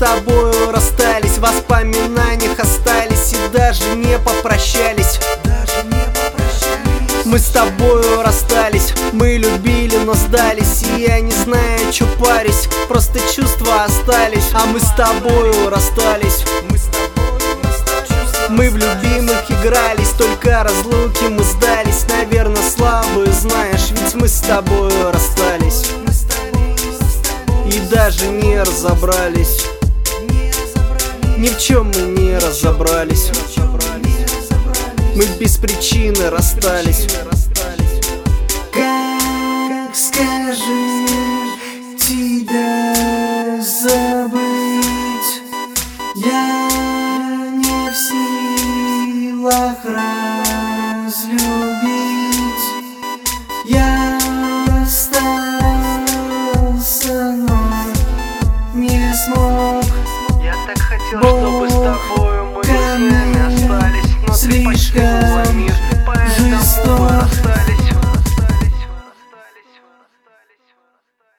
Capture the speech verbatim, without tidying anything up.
тобою расстались, в воспоминаниях остались и даже не попрощались. Мы с тобою расстались, мы любили, но сдались, и я не знаю, чё парюсь, просто чувства остались. А мы с тобою расстались, мы в любимых игрались, только разлуки мы сдались. Наверное, слабые знаешь, ведь мы с тобою расстались и даже не разобрались. Ни в чем мы не разобрались, мы без причины расстались. Как, скажи, тебя забыть? Я не в силах разлюбить. Я остался, но не смог. Я так хотел, чтобы с тобою мы друзьями остались, но ты почти была мир, поэтому мы расстались.